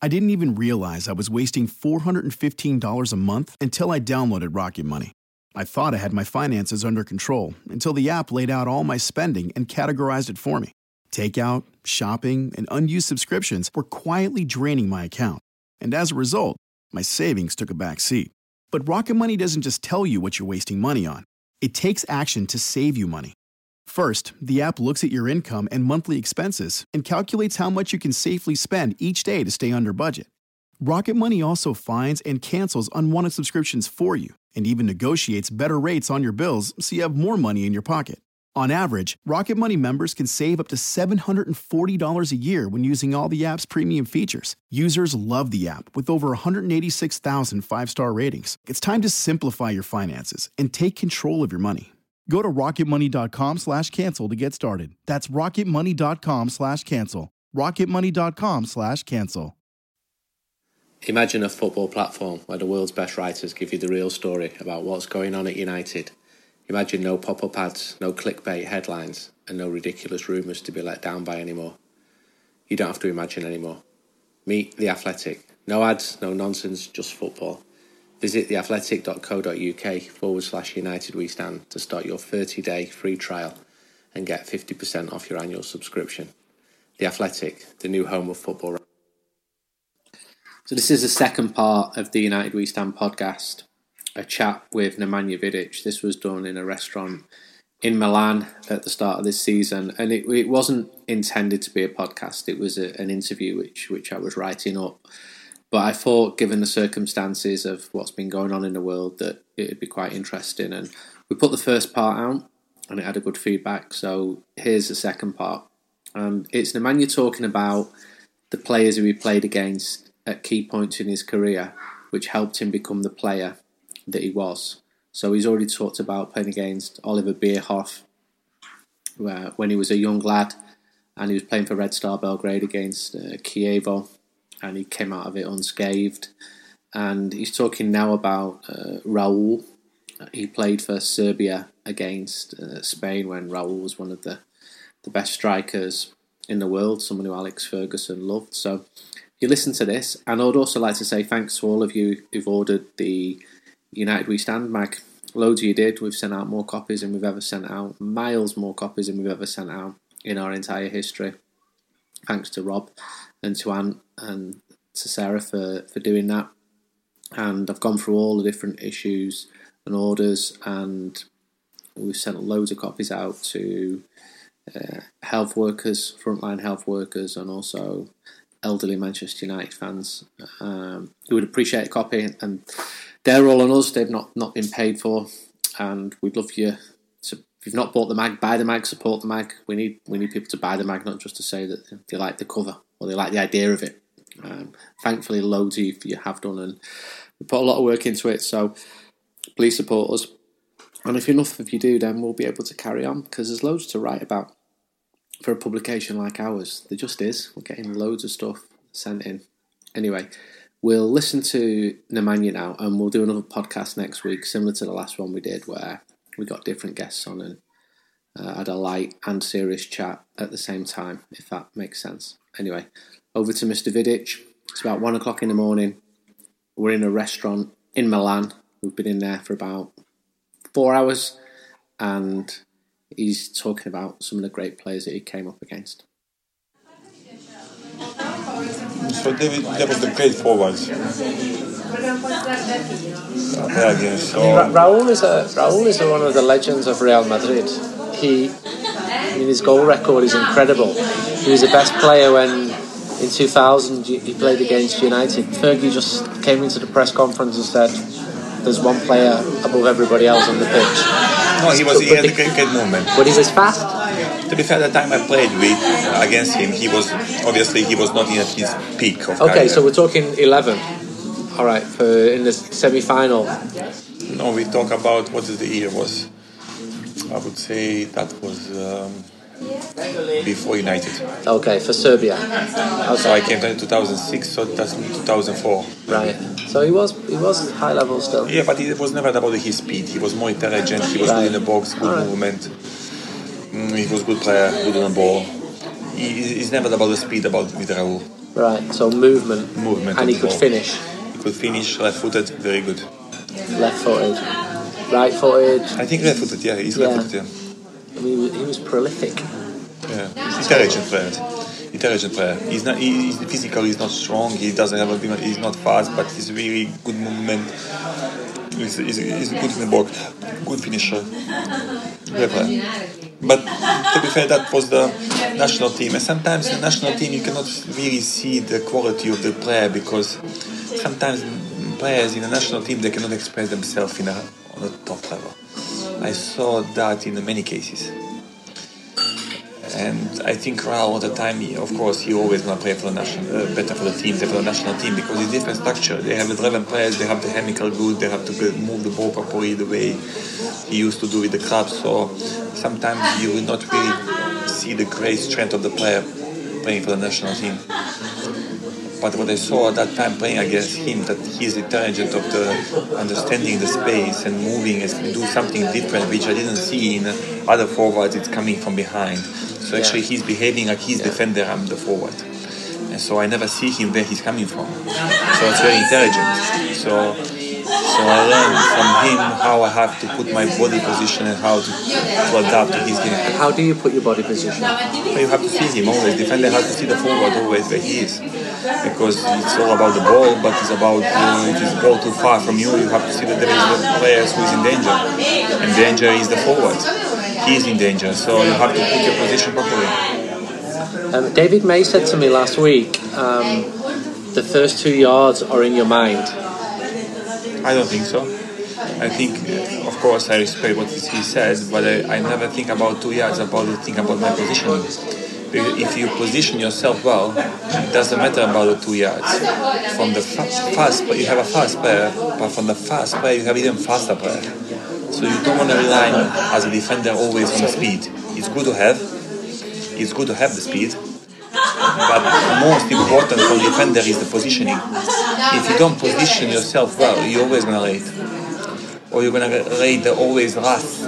I didn't even realize I was wasting $415 a month until I downloaded Rocket Money. I thought I had my finances under control until the app laid out all my spending and categorized it for me. Takeout, shopping, and unused subscriptions were quietly draining my account. And as a result, my savings took a back seat. But Rocket Money doesn't just tell you what you're wasting money on. It takes action to save you money. First, the app looks at your income and monthly expenses and calculates how much you can safely spend each day to stay under budget. Rocket Money also finds and cancels unwanted subscriptions for you and even negotiates better rates on your bills so you have more money in your pocket. On average, Rocket Money members can save up to $740 a year when using all the app's premium features. Users love the app with over 186,000 five-star ratings. It's time to simplify your finances and take control of your money. Go to rocketmoney.com/cancel to get started. That's rocketmoney.com/cancel. rocketmoney.com/cancel. Imagine a football platform where the world's best writers give you the real story about what's going on at United. Imagine no pop-up ads, no clickbait headlines, and no ridiculous rumours to be let down by anymore. You don't have to imagine anymore. Meet The Athletic. No ads, no nonsense, just football. Visit theathletic.co.uk/United We Stand to start your 30-day free trial and get 50% off your annual subscription. The Athletic, the new home of football. So this is the second part of the United We Stand podcast, a chat with Nemanja Vidic. This was done in a restaurant in Milan at the start of this season, and it wasn't intended to be a podcast. It was an interview which I was writing up. But I thought, given the circumstances of what's been going on in the world, that it would be quite interesting. And we put the first part out, and it had a good feedback. So here's the second part. It's Nemanja talking about the players who he played against at key points in his career, which helped him become the player that he was. So he's already talked about playing against Oliver Bierhoff when he was a young lad, and he was playing for Red Star Belgrade against Chievo. And he came out of it unscathed. And he's talking now about Raul. He played for Serbia against Spain when Raul was one of the best strikers in the world, someone who Alex Ferguson loved. So you listen to this, and I would also like to say thanks to all of you who've ordered the United We Stand mag. Loads of you did. We've sent out more copies than we've ever sent out. Miles more copies than we've ever sent out in our entire history. Thanks to Rob and to Ant and to Sarah for doing that. And I've gone through all the different issues and orders, and we've sent loads of copies out to health workers, frontline health workers, and also elderly Manchester United fans who would appreciate a copy. And they're all on us. They've not been paid for, and we'd love you to. If you've not bought the mag, buy the mag, support the mag. We need people to buy the mag, not just to say that they like the cover or they like the idea of it. Thankfully, loads of you have done, and we put a lot of work into it. So please support us. And if enough of you do, then we'll be able to carry on, because there's loads to write about for a publication like ours. There just is. We're getting loads of stuff sent in. Anyway, we'll listen to Nemanja now, and we'll do another podcast next week, similar to the last one we did, where we got different guests on and had a light and serious chat at the same time, if that makes sense. Anyway, over to Mr. Vidic. It's about 1 o'clock in the morning. We're in a restaurant in Milan. We've been in there for about 4 hours, and he's talking about some of the great players that he came up against. So David, that was the great forwards. Raul is one of the legends of Real Madrid. His goal record is incredible. He was the best player when in 2000 he played against United. Fergie just came into the press conference and said, "There's one player above everybody else on the pitch." No, he had a great movement. But he was fast. To be fair, the time I played against him, he was not in his peak of career. Okay, so we're talking 11. All right, in the semi-final. No, we talk about what is the year was. I would say that was before United. Okay, for Serbia. Okay. So I came in 2006, so that's 2004. Right. So he was high level still. Yeah, but it was never about his speed. He was more intelligent. He was good in the box, good movement. He was a good player, good on the ball. It's never about the speed with Raul. Right, so movement. And he could finish. He could finish left-footed, very good. Left-footed. Right-footed. I think left-footed, yeah. He's left-footed, yeah. I mean, he was prolific. Yeah, he's intelligent player. He's not. He's physical. He's not strong. He doesn't have a. He's not fast, but he's really good movement. He's good in the box. Good finisher. Great player. But to be fair, that was the national team. And sometimes in the national team you cannot really see the quality of the player because sometimes players in the national team they cannot express themselves on a top level. I saw that in many cases. And I think Raul at the time, of course, he always gonna play for the better for the team than for the national team because it's different structure. They have 11 players, they have the chemical good, they have to move the ball properly the way he used to do with the club. So sometimes you will not really see the great strength of the player playing for the national team. But what I saw at that time playing against him, that he's intelligent of the understanding the space and moving and do something different, which I didn't see in other forwards. It's coming from behind. So actually he's behaving like he's defender, I'm the forward. And so I never see him where he's coming from. So it's very intelligent. So I learned from him how I have to put my body position and how to adapt to his game. How do you put your body position? Well, you have to see him always. Defender has to see the forward always where he is. Because it's all about the ball, but it's about if it's ball too far from you, you have to see that there is the players who is in danger. And danger is the forward. He is in danger, so you have to put your position properly. David May said to me last week, the first 2 yards are in your mind. I don't think so. I think, of course, I respect what he says, but I never think about 2 yards, I think about my positioning. If you position yourself well, it doesn't matter about the 2 yards. From the fast, you have a fast player, but from the fast player, you have even faster player. So you don't want to rely as a defender always on the speed. It's good to have the speed, but most important for the defender is the positioning. If you don't position yourself well, you're always going to late. Or you're going to late the always last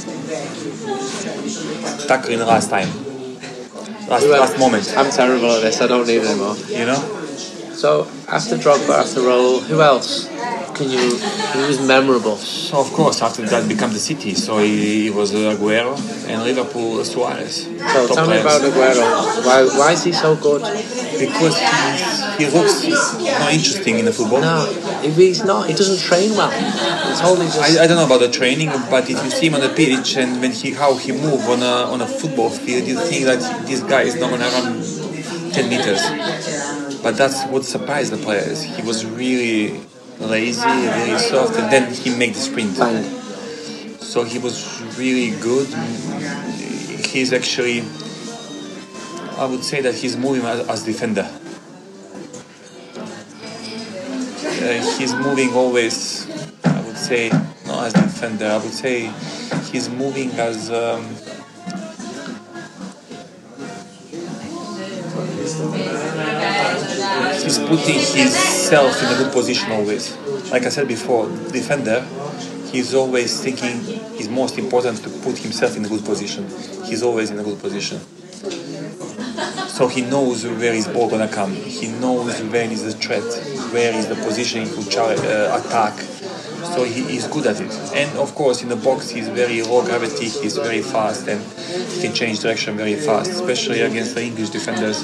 tackle in the last time. Last moment. I'm terrible at this, I don't need it anymore. You know? So, after Drogba, after Raul, who else who was memorable? So, of course, after that became the City. So, he was Aguero and Liverpool Suarez. So, tell me about Aguero. Why is he so good? Because he looks not interesting in the football. No, he's not. He doesn't train well. I don't know about the training, but if you see him on the pitch and how he moves on a football field, you think that this guy is not going to run 10 meters. But that's what surprised the players. He was really lazy, really soft, and then he made the sprint. Fine. So he was really good. He's actually, I would say that he's moving as defender. He's moving always, I would say, not as defender. I would say he's moving as he's putting himself in a good position always. Like I said before, defender, he's always thinking it's most important to put himself in a good position. He's always in a good position. So he knows where his ball gonna come. He knows where is the threat, where is the position to attack. So he's good at it. And of course, in the box, he's very low gravity. He's very fast and he can change direction very fast, especially against the English defenders.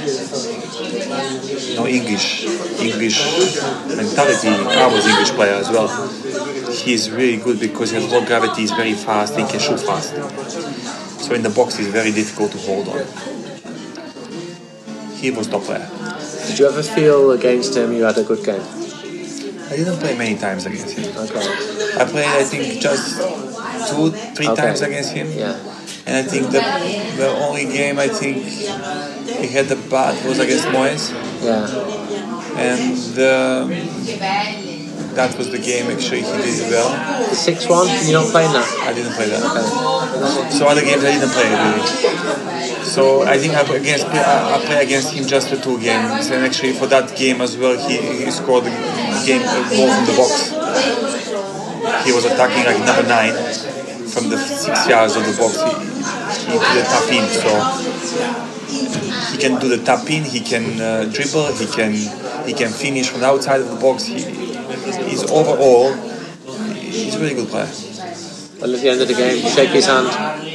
No English mentality. I was English player as well. He's really good because his low gravity is very fast. He can shoot fast. So in the box, he's very difficult to hold on. He was top player. Did you ever feel against him you had a good game? I didn't play many times against him. Okay. I played, I think, just 2-3 times against him. Yeah. And I think the only game I think he had the bad was against Moyes. Yeah. And that was the game actually he did well. The 6-1? You're not playing that? I didn't play that. Okay. So other games I didn't play really. So I think I play against him just the 2 games, and actually for that game as well he scored a goal from the box. He was attacking like number 9 from the 6 yards of the box. He did a tough in. He can do the tap in, he can dribble, he can finish from the outside of the box. He's overall, he's a really good player. Well, at the end of the game, shake his hand.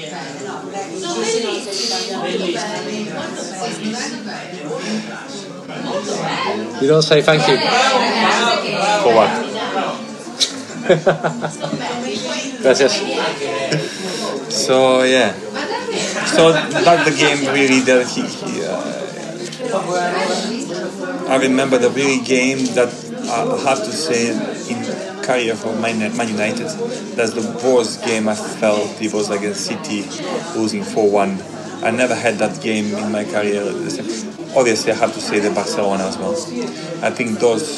You don't say thank you. For what? Gracias. So yeah. So that's the game really that I remember the really game that I have to say in career for Man United. That's the worst game I felt. It was against City, losing 4-1. I never had that game in my career. Obviously, I have to say the Barcelona as well. I think those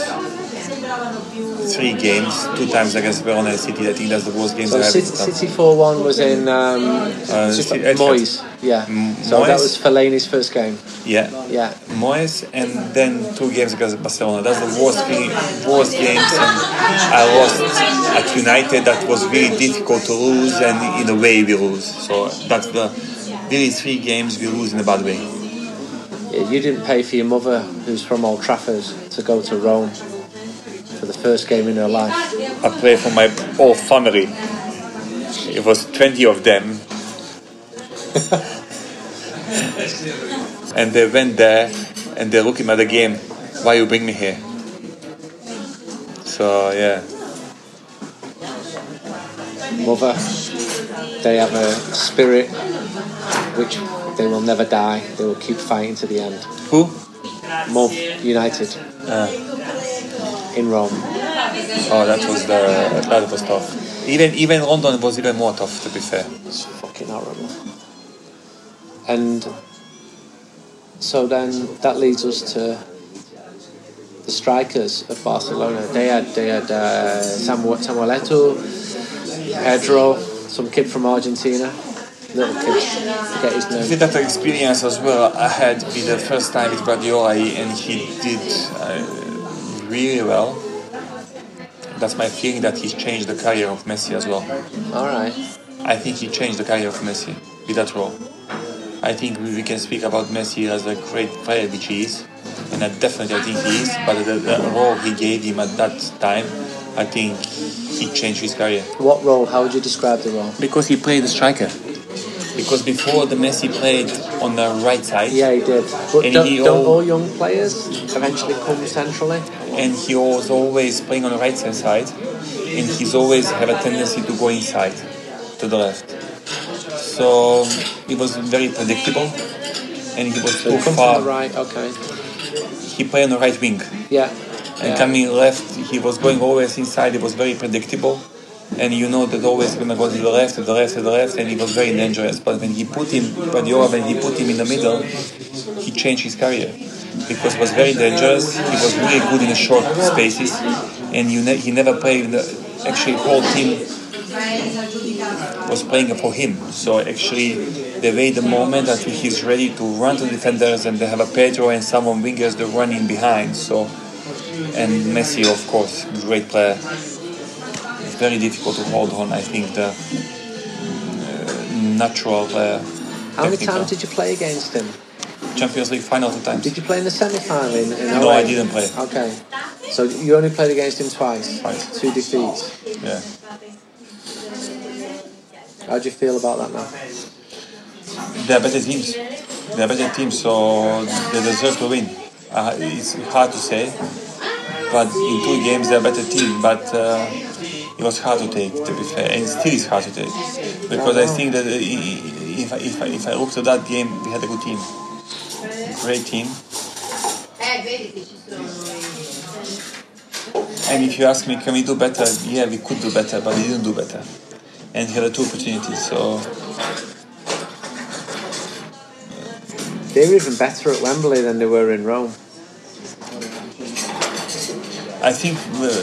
3 games, 2 times against Verona and City, I think that's the worst games so I have. City 4-1 was in Moyes. Yeah. So Moyes, that was Fellaini's first game. Yeah. Yeah. Moyes, and then 2 games against Barcelona. That's the worst games. And I lost at United. That was really difficult to lose, and in a way we lose. So that's the really 3 games we lose in a bad way. Yeah, you didn't pay for your mother, who's from Old Trafford, to go to Rome for the first game in her life. I play for my whole family. It was 20 of them. And they went there and they're looking at the game. Why you bring me here? So yeah. Mother, they have a spirit which they will never die. They will keep fighting to the end. Who? Mum, United. In Rome. Oh, that was tough. Even London was even more tough, to be fair. It's fucking horrible. And so then that leads us to the strikers of Barcelona. They had Samuel Eto'o, Pedro, some kid from Argentina, little kid, forget his name. I did that experience as well. I had with the first time with Guardiola, and he did really well. That's my feeling that he's changed the career of Messi as well. All right. I think he changed the career of Messi with that role. I think we can speak about Messi as a great player, which he is, and I think he is. But the role he gave him at that time, I think he changed his career. What role? How would you describe the role? Because he played the striker. Because before the Messi played on the right side. Yeah, he did. But And don't all young players eventually come centrally? And he was always playing on the right side, and he's always have a tendency to go inside, to the left. So it was very predictable, and he was too far. From the right, okay. He played on the right wing. Yeah. And coming left, he was going always inside. It was very predictable, and you know that always going to go to the left, to the left, to the left, and it was very dangerous. But when he put him in the middle, he changed his career because it was very dangerous. He was really good in the short spaces, and he never played. Actually, whole team was playing for him. So actually, they wait the moment that he's ready to run to the defenders, and they have a Pedro and some on wingers that run in behind. So, and Messi, of course, great player. It's very difficult to hold on. I think the natural player. How many times did you play against him? Champions League final 2 times. Did you play in the semi-final in No, I didn't play. Okay. So you only played against him twice? Twice. 2 defeats? Yeah. How do you feel about that now? They're better teams. So they deserve to win. It's hard to say, but in 2 games they're a better team. But it was hard to take, to be fair, and it still is hard to take, because I think that if I looked at that game, we had a good team, great team. And if you ask me, can we do better? Yeah, we could do better, but we didn't do better. And he had 2 opportunities, so... They were even better at Wembley than they were in Rome. I think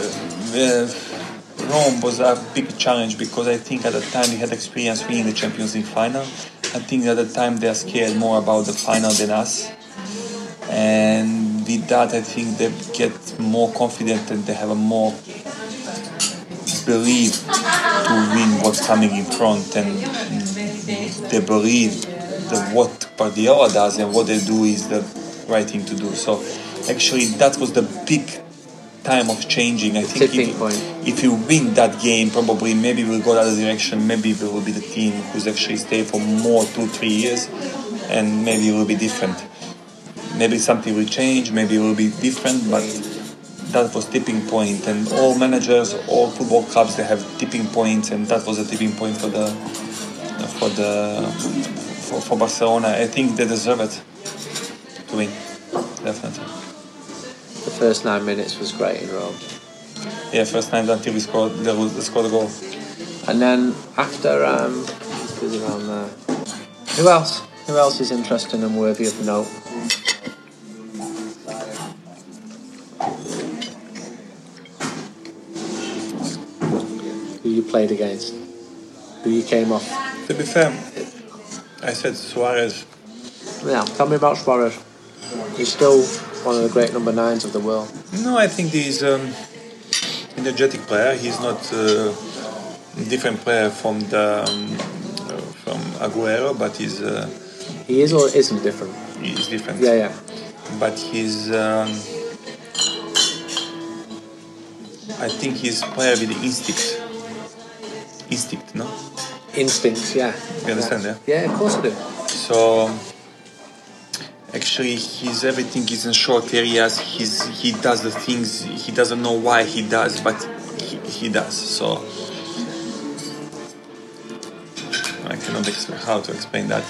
Rome was a big challenge, because I think at the time we had experience winning the Champions League final. I think at the time they are scared more about the final than us. And with that, I think they get more confident and they have a more belief to win what's coming in front, and they believe what Guardiola does and what they do is the right thing to do. So actually that was the big time of changing. I think if you win that game, probably maybe we'll go the other direction. Maybe we will be the team who's actually stay for more 2-3 years, and maybe it will be different. Maybe something will change, maybe it will be different, but that was tipping point. And all managers, all football clubs, they have tipping points, and that was a tipping point for Barcelona. I think they deserve it to win, definitely. The first 9 minutes was great in Rome. Yeah, first 9 until they scored a goal. And then after, who's around there? Who else? Who else is interesting and worthy of note? Who you played against? Who you came off? To be fair, I said Suarez. Yeah, tell me about Suarez. He's still one of the great number 9s of the world. No, I think he's energetic player. He's not a different player from Aguero, but he's. He is or isn't different? He's different. Yeah. But he's. I think he's player with the instinct. Instinct, no? Instincts, yeah. You understand, yeah? Yeah, of course I do. So. Actually, everything is in short areas. He does the things he doesn't know why he does, but he does. So I cannot explain how to explain that.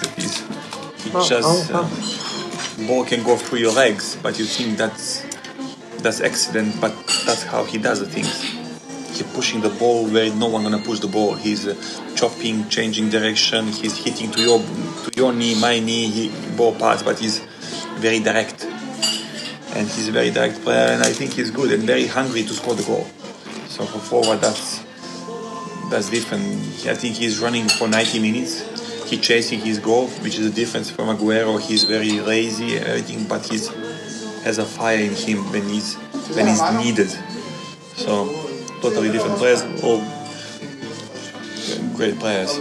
Ball can go through your legs, but you think that's accident, but that's how he does the things. He's pushing the ball where no one gonna push the ball. He's chopping, changing direction. He's hitting to your knee, my knee. Ball pass, but he's very direct, and he's a very direct player. And I think he's good and very hungry to score the goal. So for forward, that's different. I think he's running for 90 minutes. He's chasing his goal, which is a difference from Aguero. He's very lazy and everything, but he has a fire in him when he's needed. So totally different players, all great players.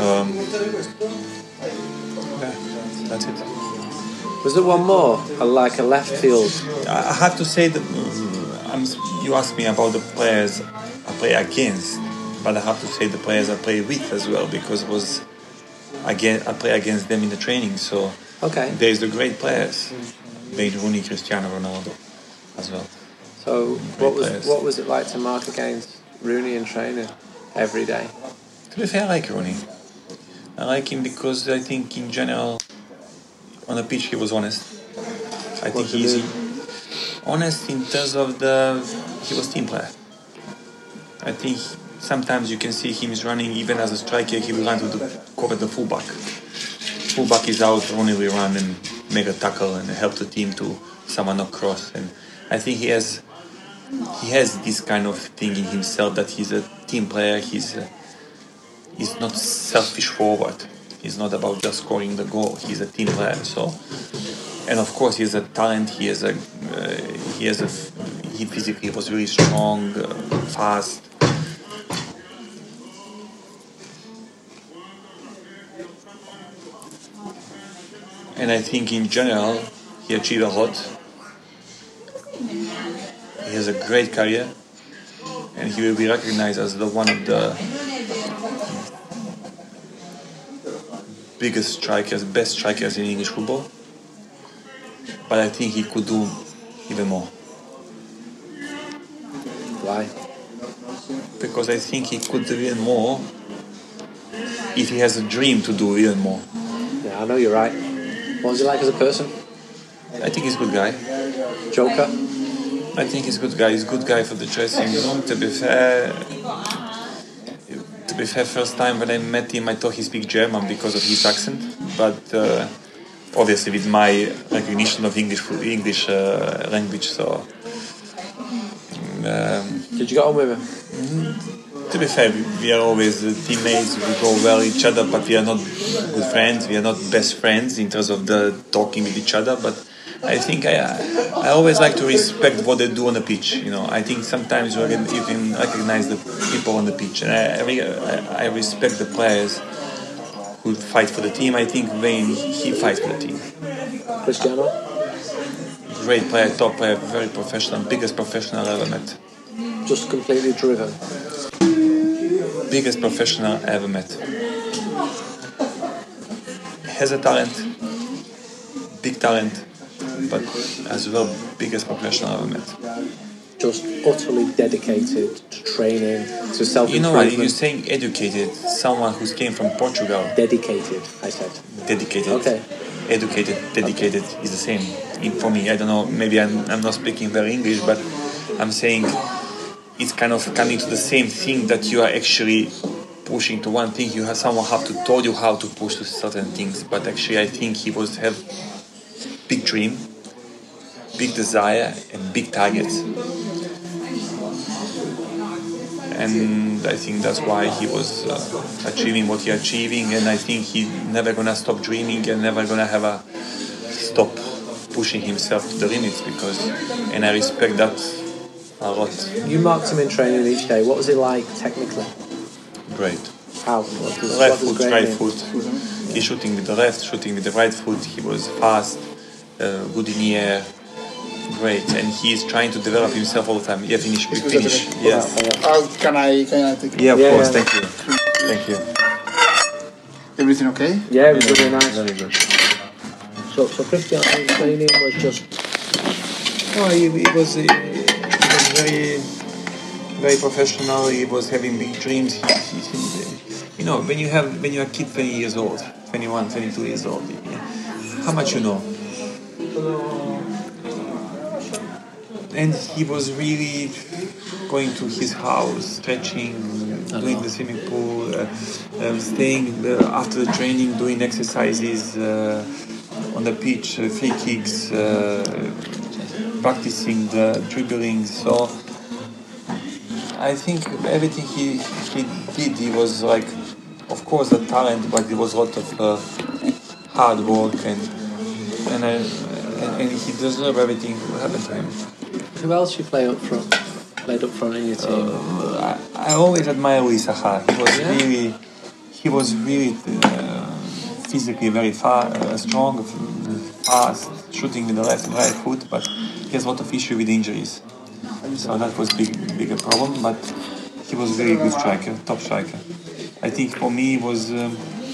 That's it. Was there one more, like a left field? I have to say that you asked me about the players I play against, but I have to say the players I play with as well, because I play against them in the training. So there's the great players, Wayne Rooney, Cristiano Ronaldo, as well. So what was it like to mark against Rooney in training every day? To be fair, I like Rooney. I like him because I think in general, on the pitch he was honest. I think he's honest in terms of he was team player. I think sometimes you can see him is running, even as a striker, he will run to cover the fullback. Fullback is out, Rooney will run and make a tackle and help the team to someone not cross. And I think he has this kind of thing in himself, that he's a team player. He's not selfish forward. He's not about just scoring the goal. He's a team player. So, and of course, he has a talent. He physically was really strong, fast. And I think in general, he achieved a lot. He has a great career, and he will be recognized as one of the biggest strikers, best strikers in English football. But I think he could do even more. Why? Because I think he could do even more if he has a dream to do even more. Yeah, I know you're right. What was he like as a person? I think he's a good guy. Joker? I think he's a good guy. He's a good guy for the dressing room. To be fair, first time when I met him, I thought he speaks German because of his accent. But obviously, with my recognition of English language, so. Did you get on with him? To be fair, we are always teammates. We go well each other, but we are not good friends. We are not best friends in terms of the talking with each other. But I think I always like to respect what they do on the pitch. You know, I think sometimes you can recognize the people on the pitch, and I respect the players could fight for the team. I think Wayne, he fights for the team. Cristiano? Great player, top player, very professional, biggest professional I ever met. Just completely driven. Biggest professional I ever met. Has a talent, big talent, but as well biggest professional I ever met. Just utterly dedicated to training, to self-improvement. You know what, if you're saying educated, someone who came from Portugal. Dedicated, I said. Dedicated. Okay. Educated, dedicated is the same. For me, I don't know, maybe I'm not speaking very English, but I'm saying it's kind of coming to the same thing, that you are actually pushing to one thing. You have someone have to tell you how to push to certain things, but actually I think he was have big dream, big desire and big targets. And I think that's why he was achieving what he achieving, and I think he never gonna stop dreaming and never gonna have a stop pushing himself to the limits, and I respect that a lot. You marked him in training each day. What was it like technically? Great. How? Left foot, right foot. He's shooting with the left, shooting with the right foot. He was fast, good in the air. Great, and he's trying to develop himself all the time. Yeah, finish. Yes. Can I take it? Yeah, of course. Yeah. Thank you. Thank you. Everything okay? Yeah, it was really nice. Very good. So Cristiano's training was just... No, he was very, very professional. He was having big dreams. You know, when you are a kid, 20 years old, 21, 22 years old, how much you know? And he was really going to his house, stretching, doing the swimming pool, staying after the training, doing exercises on the pitch, free kicks, practicing the dribbling. So I think everything he did, he was like, of course, a talent, but it was a lot of hard work, and he deserved everything that happened to him. Who else you played up front in your team? I always admire Louis Saha. He was really physically very strong, fast, shooting with the left and right foot, but he has a lot of issue with injuries. So that was bigger problem, but he was very good striker, top striker. I think for me it was a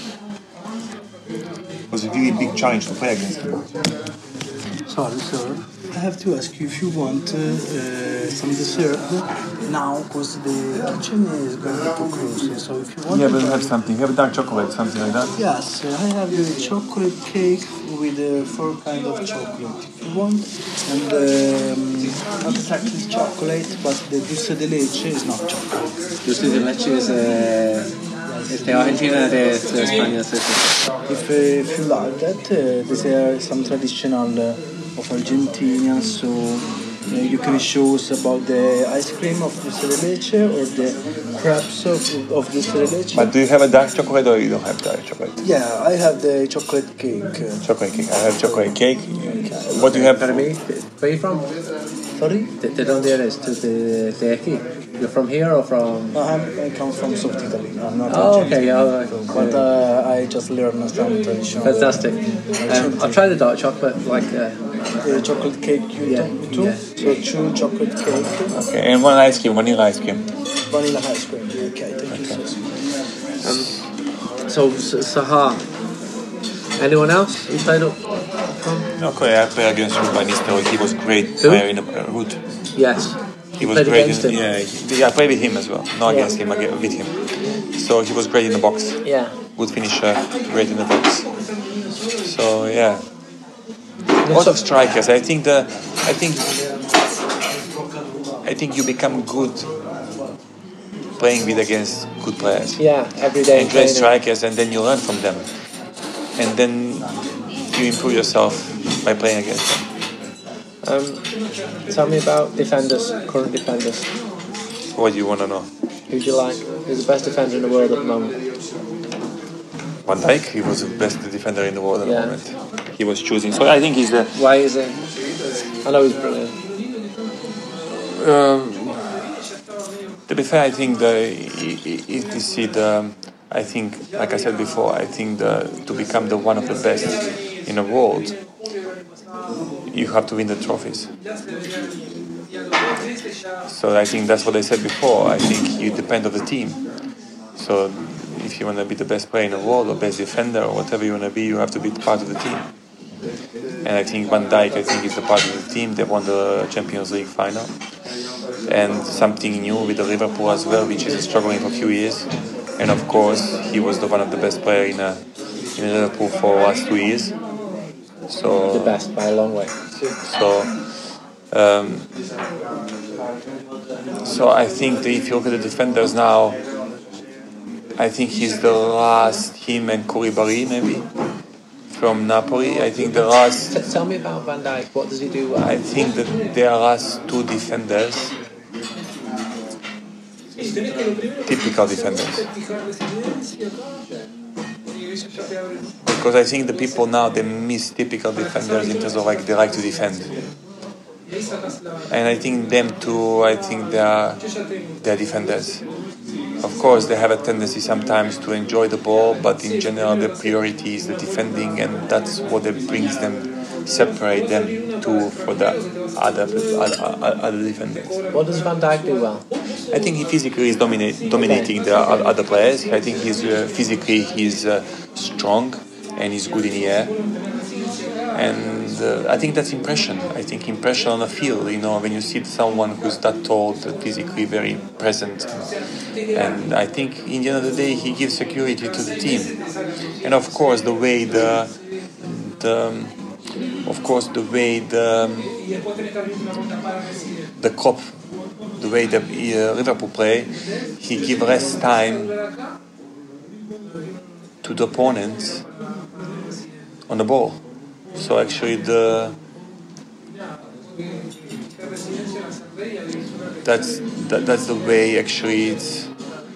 really big challenge to play against him. Sorry, sir. I have to ask you if you want some dessert now, because the kitchen is going to be closed. So if you want, Yeah, but we have something. We have dark chocolate, something like that. yes, I have the chocolate cake with 4 kinds of chocolate if you want, and not exactly chocolate, but the dulce de leche is not chocolate. Dulce de leche is de Argentina, de España. If you like that, these are some traditional of Argentina, so you can show us about the ice cream of dulce de leche or the crepes of dulce de leche. But do you have a dark chocolate or you don't have dark chocolate? Yeah, I have the chocolate cake. Chocolate cake. I have chocolate cake. What do you have? Where are you from? Sorry? ¿De dónde eres? ¿De aquí? You're from here or from...? I come from South Italy. I'm not okay. but I just learned some traditional. Fantastic. I've tried the dark chocolate, like... the chocolate cake you too? Yeah. So 2 chocolate cake. Okay, and one ice cream, vanilla ice cream. Vanilla ice cream. Okay, thank you so much. So Saha. Anyone else you played up from? Okay, I played against Ruud van Nistelrooy. He was great player in the Ruud. Yes. He was played great. against him? I played with him as well. Not against him, with him. So he was great in the box. Yeah. Good finisher, great in the box. So yeah, a lot of strikers. I think you become good playing against good players. Yeah, every day. And great strikers, and then you learn from them, and then you improve yourself by playing against them. Tell me about defenders, current defenders. What do you want to know? Who do you like? Who's the best defender in the world at the moment? Van Dijk, he was the best defender in the world at the Yeah. moment. He was choosing. So I think he's the... Why is it? I know he's brilliant. To be fair, I think if you see I think, like I said before, I think to become the one of the best in the world, you have to win the trophies. So I think that's what I said before. I think you depend on the team. So if you want to be the best player in the world or best defender or whatever you want to be, you have to be part of the team. And I think Van Dijk, I think, is a part of the team. They won the Champions League final. And something new with the Liverpool as well, which is struggling for a few years. And of course, he was one of the best players in Liverpool for the last 2 years. So The best by a long way. So I think that if you look at the defenders now, I think he's the last, him and Koulibaly maybe, from Napoli. I think the last... Tell me about Van Dijk. What does he do well? I think that their last two defenders, typical defenders. Because I think the people now, they miss typical defenders in terms of like they like to defend. And I think them too, I think they're defenders. Of course, they have a tendency sometimes to enjoy the ball, but in general, the priority is the defending, and that's what brings them, separate them for the other defenders. What does Van Dijk do well? I think he physically is dominating the other players. I think he's strong and he's good in the air. And I think that's impression. I think impression on the field, when you see someone who's that tall, physically very present. And I think in the end of the day, he gives security to the team. And of course, the way the Klopp, the way the Liverpool play, he gives less time to the opponents on the ball. So actually, that's the way. Actually, it's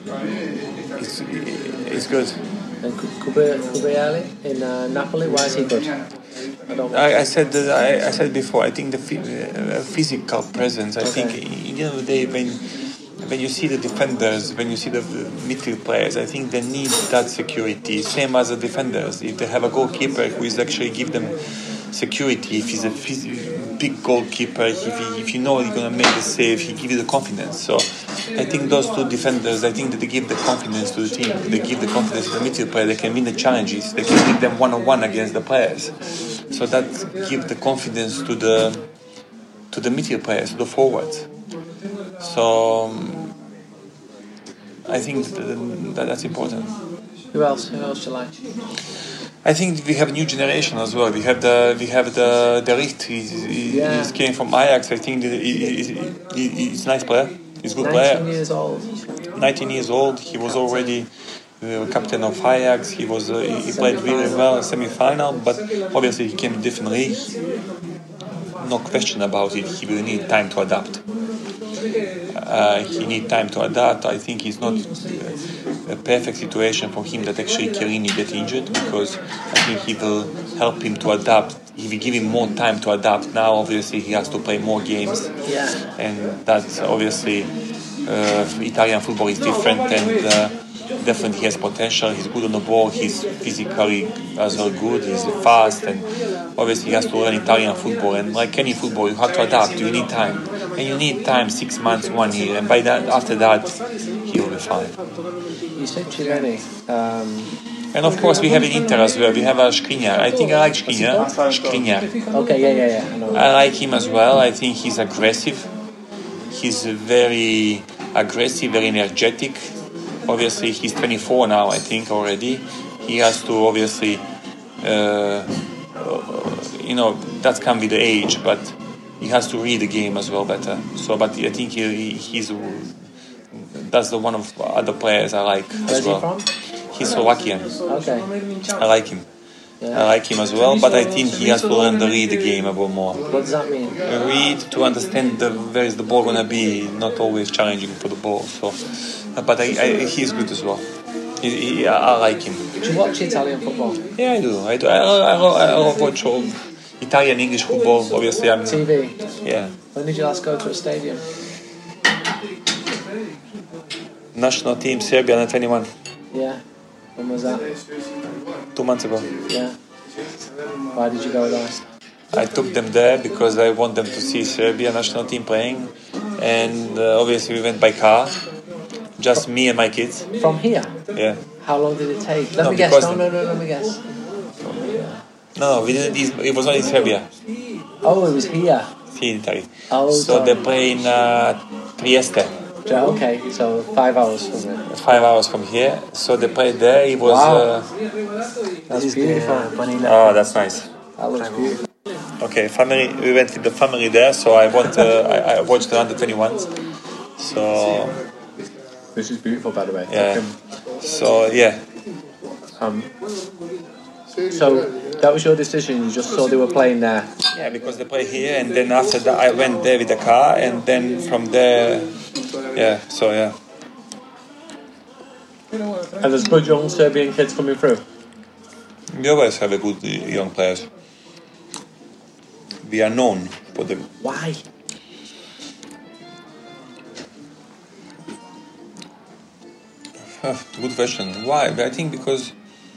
good. And Koulibaly in Napoli, why is he good? I said before. I think the physical presence. I think in the end of the day, when you see the defenders, when you see the midfield players, I think they need that security. Same as the defenders. If they have a goalkeeper who is actually give them security, if he's a big goalkeeper, if you know he's going to make the save, he gives you the confidence. So I think those two defenders, I think that they give the confidence to the team. They give the confidence to the midfield player. They can win the challenges. They can beat them one-on-one against the players. So that gives the confidence to the midfield players, to the forwards. So I think that's important. Who else do you like? I think we have a new generation as well. We have the De Ligt. He's came from Ajax. I think he's a nice player. He's a good player. 19 years old. 19 years old. He was already captain of Ajax. He played really well in semi-final, but obviously he came differently. No question about it. He will need time to adapt. He needs time to adapt. I think it's not a perfect situation for him that actually Chiellini get injured, because I think he will help him to adapt. He will give him more time to adapt. Now, obviously, he has to play more games, and that's obviously Italian football is different, and definitely he has potential. He's good on the ball. He's physically as well good. He's fast, and obviously he has to learn Italian football. And like any football, you have to adapt. You need time, and you need time, 6 months, 1 year, and by that, after that, he will be fine. You said Chiellini. And of course, we have in Inter as well. We have Skriniar. I think I like Skriniar. Okay, yeah. I like him as well. I think he's aggressive. He's very aggressive, very energetic. Obviously, he's 24 now, I think, already. He has to obviously, that can be the age, but he has to read the game as well better. So, but I think that's the one of other players I like as well. Where's he from? He's Slovakian. Okay. I like him. I like him as well, but I think he has to learn to read the game a bit more. What does that mean? Read to understand where is the ball gonna be, not always challenging for the ball. So, but he's good as well. I like him. Do you watch Italian football? Yeah, I do. I love watch all Italian English football. Obviously, I'm TV. Yeah. When did you last go to a stadium? National team Serbia under 21. Yeah. When was that? 2 months ago. Yeah. Why did you go there? I took them there because I want them to see Serbia national team playing, and obviously we went by car, just me and my kids. From here? Yeah. How long did it take? Let No, me guess. because- No, let me guess. No, we didn't. It was only Serbia. Oh, it was here. See, in Italy. Oh, So sorry. they play in Trieste, Okay, so 5 hours was it? 5 hours from here. So they played there. It was. Wow. That's This is beautiful. the vanilla. Oh, that's nice. That looks beautiful. Okay, family. We went with the family there, so I want. I watched the under-21s. So This is beautiful, by the way. yeah. So yeah. So that was your decision. You just saw they were playing there. Yeah, because they play here, and then after that I went there with the car, and then from there, yeah. So yeah. And there's good young Serbian kids coming through. We always have a good young players. We are known for the. Why? Good question. Why? I think because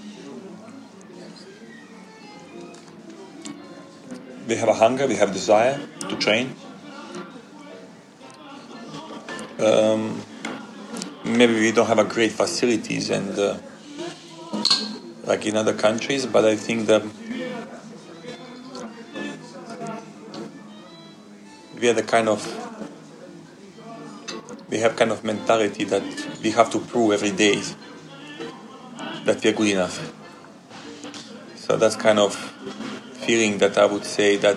we have a hunger, we have desire to train. Maybe we don't have a great facilities and like in other countries, but I think that we have kind of mentality that we have to prove every day that we are good enough. So that's kind of feeling that I would say that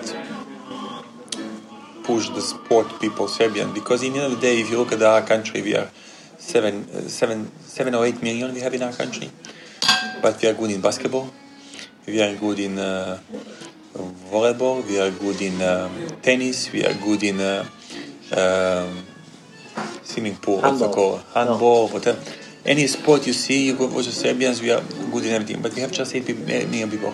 push the sport people Serbian, because in the end of the day, if you look at our country, we are 7 or 8 million we have in our country, but we are good in basketball, we are good in volleyball, we are good in tennis, we are good in swimming pool, handball, whatever. Any sport you see, you go watch the Serbians, we are good in everything, but we have just 8 million people.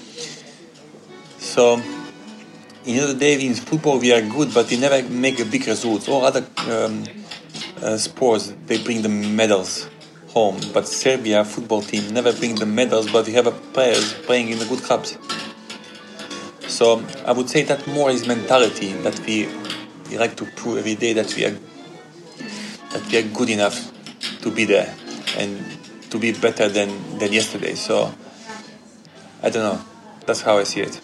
So, in the end of the day, in football we are good, but we never make a big results. All other sports, they bring the medals home, but Serbia football team never bring the medals, but we have players playing in the good clubs. So, I would say that more is mentality, that we like to prove every day that we are good enough to be there and to be better than yesterday. So I don't know. That's how I see it.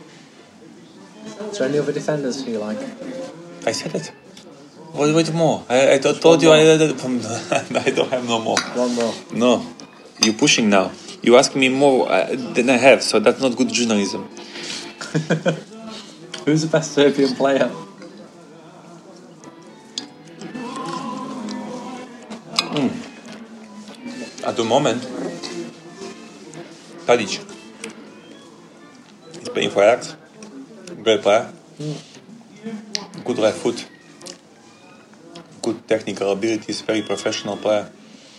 Is there any other defenders who you like? I said it. Wait more. I told you I don't have no more. One more. No. You're pushing now. You ask me more than I have, so that's not good journalism. Who's the best Serbian player? At the moment, Tadic. He's playing for Ajax. Great player. Good right foot. Good technical abilities. Very professional player.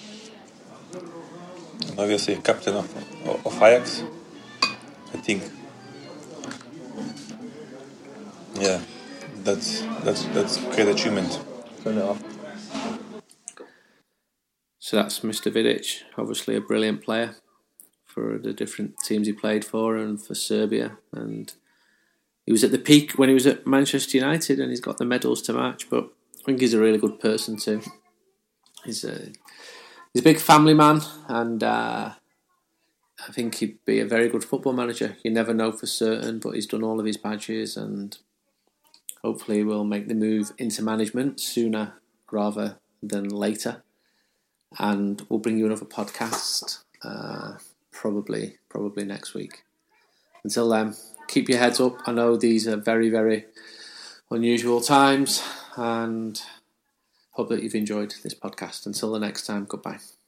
And obviously captain of Ajax. I think. Yeah, that's great achievement. Turn it off. So that's Mr. Vidic, obviously a brilliant player for the different teams he played for and for Serbia. And he was at the peak when he was at Manchester United, and he's got the medals to match. But I think he's a really good person too. He's a big family man, and I think he'd be a very good football manager. You never know for certain, but he's done all of his badges, and hopefully will make the move into management sooner rather than later. And we'll bring you another podcast probably next week. Until then, keep your heads up. I know these are very, very unusual times, and hope that you've enjoyed this podcast. Until the next time, goodbye.